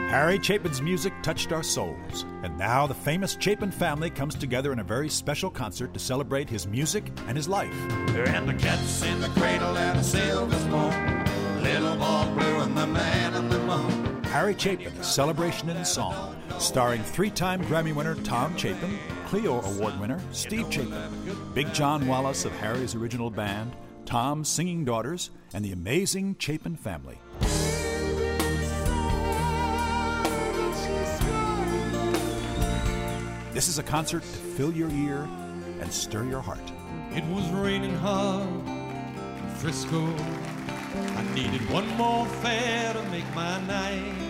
Harry Chapin's music touched our souls, and now the famous Chapin family comes together in a very special concert to celebrate his music and his life. And the cat's in the cradle and a silver spoon, little boy blue and the man in the moon. Harry Chapin, a celebration in song, starring three-time Grammy winner Tom Chapin, Clio Award winner Steve Chapin, Big John Wallace of Harry's original band, Tom's singing daughters, and the amazing Chapin family. This is a concert to fill your ear and stir your heart. It was raining hard in Frisco. I needed one more fare to make my night.